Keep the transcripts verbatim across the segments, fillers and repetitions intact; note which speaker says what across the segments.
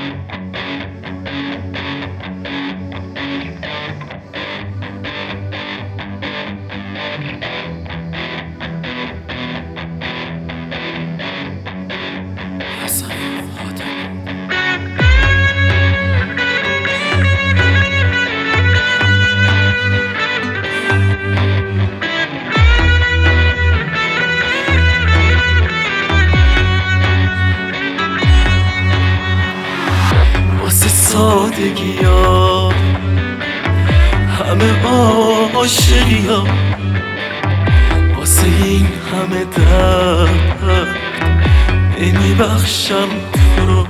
Speaker 1: سادگی ها همه عاشقی ها، واسه این همه درد نمیبخشم تو رو،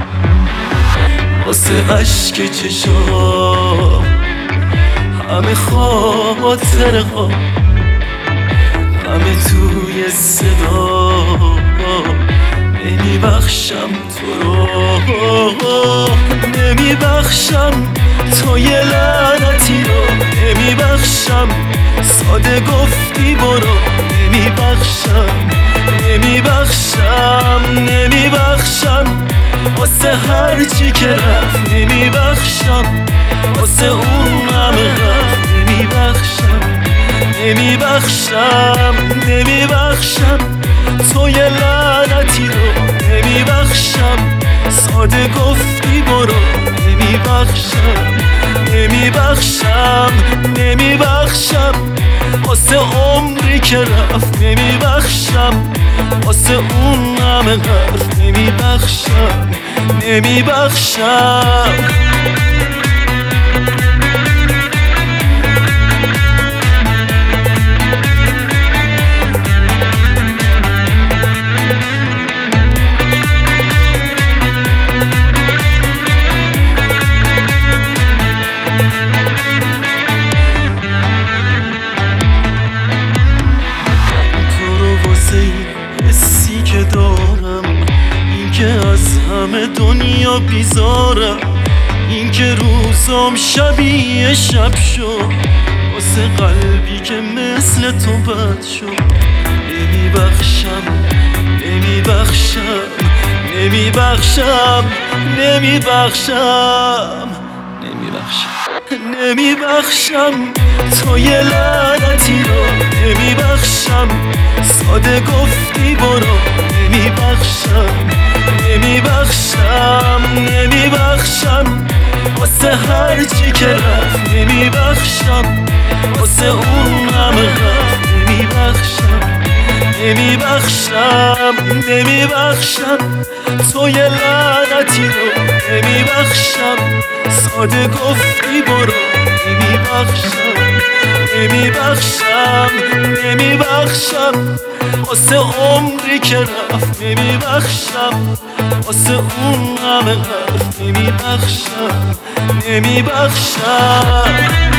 Speaker 1: واسه عشق چشام همه خاطره ها، همه توی صدا نمیبخشم تو رو، نمیبخشم تو یه لعنتی رو، نمیبخشم ساده گفتی برو، نمیبخشم نمیبخشم نمیبخشم واسه هرچی که رفت، نمیبخشم واسه اون همه رفت، نمیبخشم نمیبخشم نمیبخشم تو یه لعنتی رو، نمیبخشم ساده گفتی برو، نمیبخشم نمیبخشم نمیبخشم واسه عمری که رفت، نمیبخشم واسه اون همه حرف، نمیبخشم نمیبخشم. حسی که دارم این که از همه دنیا بیزارم، این که روزام شبیه شب شد واسه قلبی که مثل تو بد شد، نمیبخشم نمیبخشم نمیبخشم نمیبخشم نمیبخشم نمیبخشم تو یه لعنتی رو، نمیبخشم ساده گفتی برو، نمیبخشم نمیبخشم نمیبخشم واسه هرچی که رفت، نمیبخشم واسه اون همه رفت، نمیبخشم نمیبخشم نمیبخشم تو یه لعنتی رو، نمیبخشم ساده گفتی برو، نمیبخشم نمیبخشم نمیبخشم واسه عمری که رفت، نمیبخشم واسه اون همه حرف، نمیبخشم نمیبخشم.